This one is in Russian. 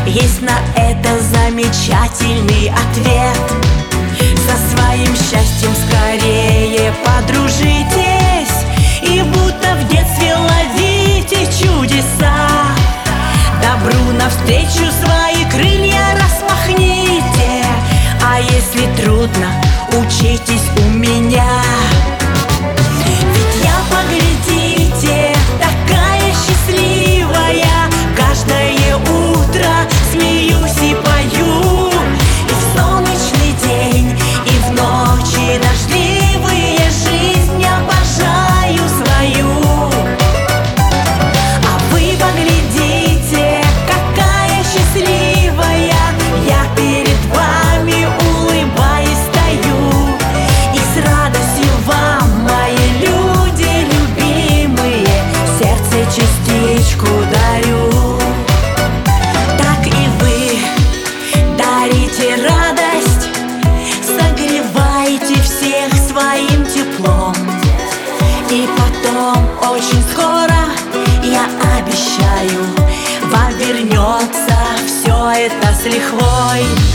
есть на это замечательный ответ. Со своим счастьем скорее подружитесь, и будто в детстве ловите чудеса. Добру навстречу свои крылья распахните, а если трудно, учитесь у меня. Ведь я, поглядите, такая счастливая, каждое утро смеюсь и пою. И в солнечный день, и в ночи дождливые жизнь обожаю свою. А вы поглядите, какая счастливая, я перед вами улыбаясь стою. И с радостью вам, мои люди любимые, сердце частичку дарю. Так и вы дарите радость, согреваете всех своим теплом. И потом, очень скоро, я обещаю, вам вернется все это с лихвой.